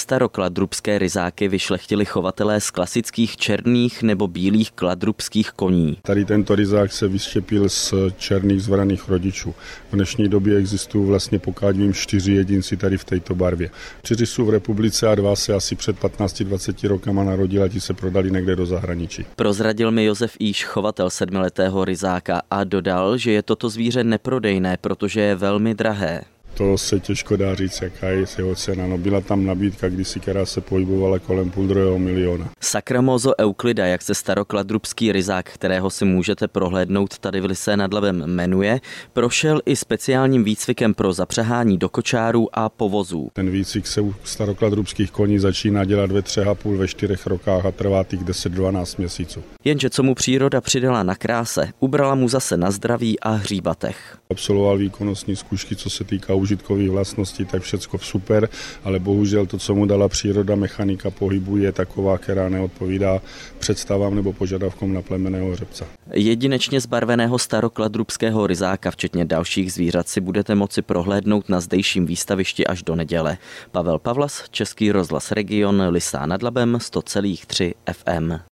starokladrubské ryzáky vyšlechtili chovatelé z klasických černých nebo bílých kladrubských koní. Tady tento ryzák se vyštěpil z černých zvraných rodičů. V dnešní době existují vlastně, pokud vím, 4 jedinci tady v této barvě. 4 jsou v republice a 2 se asi před 15-20 rokama narodili a ti se prodali někde do zahraničí. Prozradil mi Josef Íš, chovatel 7letého ryzáka, a dodal, že je toto zvíře neprodejné, protože je velmi drahé. To se těžko dá říct, jaká je jeho cena. No, byla tam nabídka kdysi, která se pohybovala kolem $500 000. Sakramoso euclida, jak se starokladrubský ryzák, kterého si můžete prohlédnout tady v Lysé nad Labem, jmenuje, prošel i speciálním výcvikem pro zapřahání do kočárů a povozů. Ten výcvik se u starokladrubských koní začíná dělat ve 3,5, ve 4 rokách a trvá těch 10-12 měsíců. Jenže co mu příroda přidala na kráse, ubrala mu zase na zdraví a hříbatech. Absolvoval výkonnostní zkoušky, co se týká užitkových vlastností, tak všecko super, ale bohužel to, co mu dala příroda, mechanika pohybu, je taková, která neodpovídá představám nebo požadavkům na plemenného hřebce. Jedinečně zbarveného starokladrubského ryzáka, včetně dalších zvířat, si budete moci prohlédnout na zdejším výstavišti až do neděle. Pavel Pavlas, Český rozhlas Region, Lysá nad Labem, 100,3 FM.